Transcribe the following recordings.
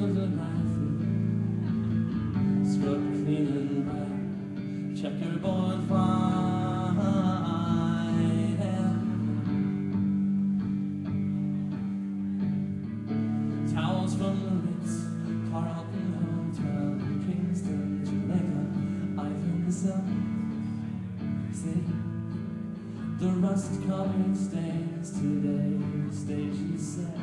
of a knife, scrub clean and black, checkerboard white hair, towels from the Ritz, Carlton Hotel, Kingston, Jamaica, Ivan Sun. See the rust-colored stains today, stage is set.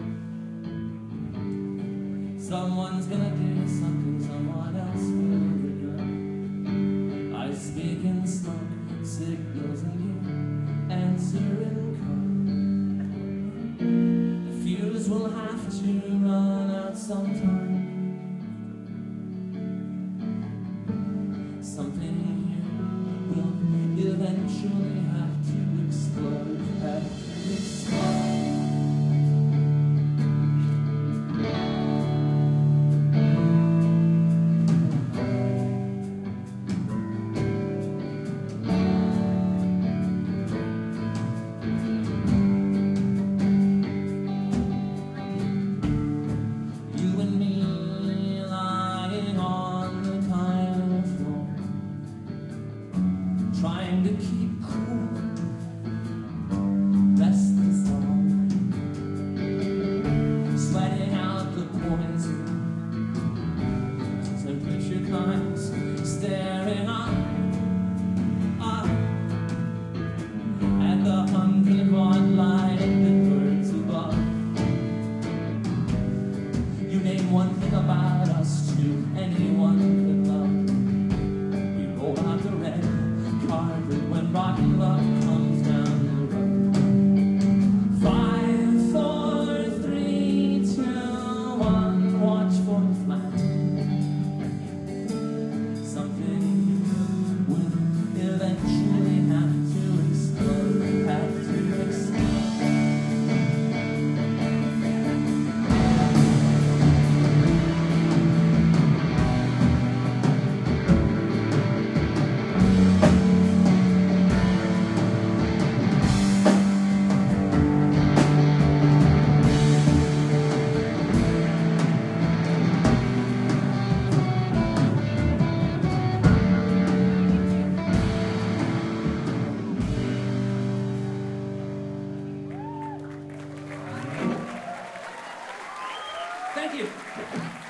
Someone's gonna do something someone else will regret. I speak in smoke, signals and you answer in code. The fuse will have to run out sometime. Something here will eventually have to explode. Have to explode. Trying to keep cool, rest is all. Sweating out the poison, temperature climbs, staring up at the 100-watt light that burns above. You name one thing about us to anyone could love. We roll out the red carpet when rotten luck comes down the road. 5, 4, 3, 2, 1, watch for the flag. Something will eventually have to explode, have to explode. Thank you.